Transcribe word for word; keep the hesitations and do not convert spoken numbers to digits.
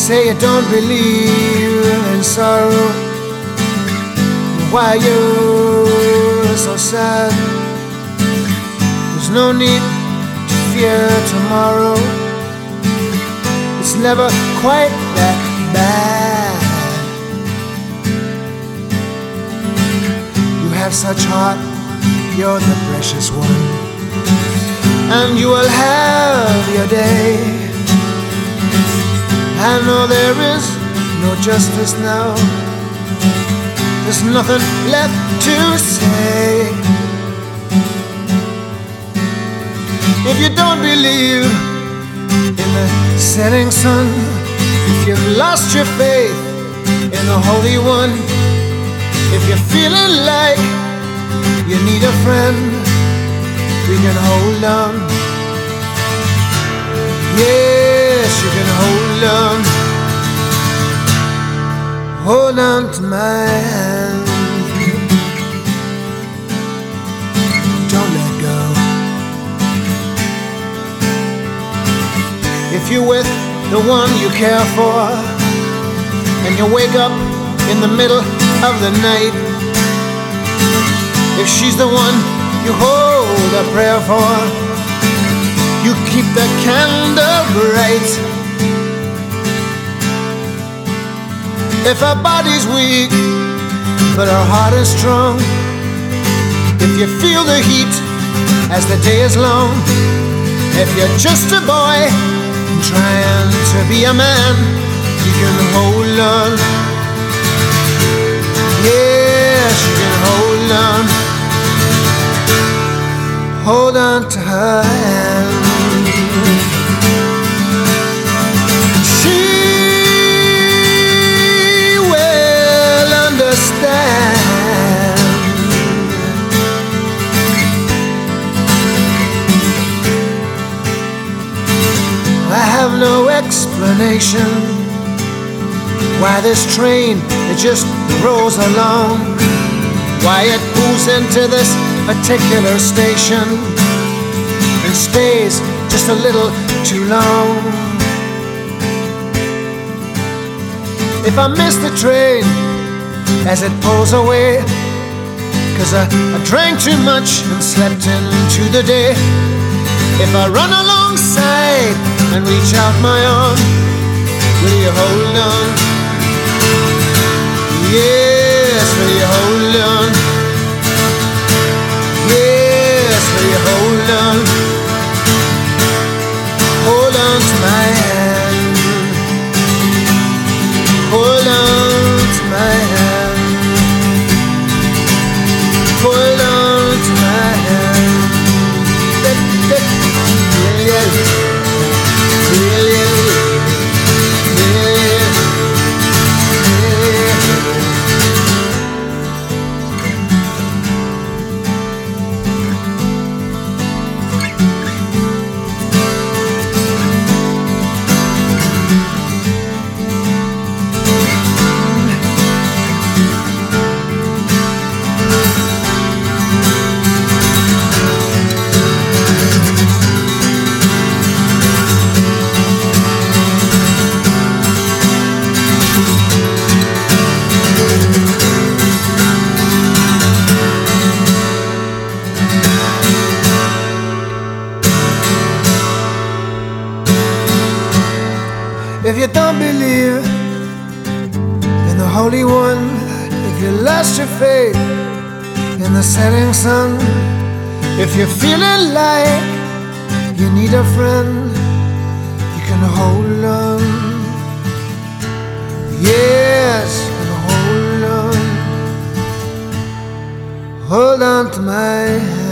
say you don't believe in sorrow. Why you're so sad? There's no need to fear tomorrow. It's never quite that bad. You have such heart, you're the precious one, and you will have your day. I know there is no justice now. There's nothing left to say. If you don't believe in the setting sun, if you've lost your faith in the Holy One, if you're feeling like you need a friend, we can hold on. Yes, you can hold on. Hold on to my hand. Don't let go. If you're with the one you care for, and you wake up in the middle of the night, if she's the one you hold a prayer for, you keep the candle bright. If her body's weak, but her heart is strong, if you feel the heat as the day is long, if you're just a boy trying to be a man, you can hold on. Yes, you can hold on. Hold on to her hand. She will understand. I have no explanation why this train, it just rolls along, why it moves into this particular station and stays just a little too long. If I miss the train as it pulls away, 'cause I, I drank too much and slept into the day, if I run alongside and reach out my arm, will you hold on? Yes, will you hold on? Yes, will you hold on? Hold on to my hand. Hold on to my hand. Hold on to my hand. Yeah, yeah. Yeah, yeah. If you don't believe in the Holy One, if you lost your faith in the setting sun, if you're feeling like you need a friend, you can hold on. Yes, you can hold on. Hold on to my hand.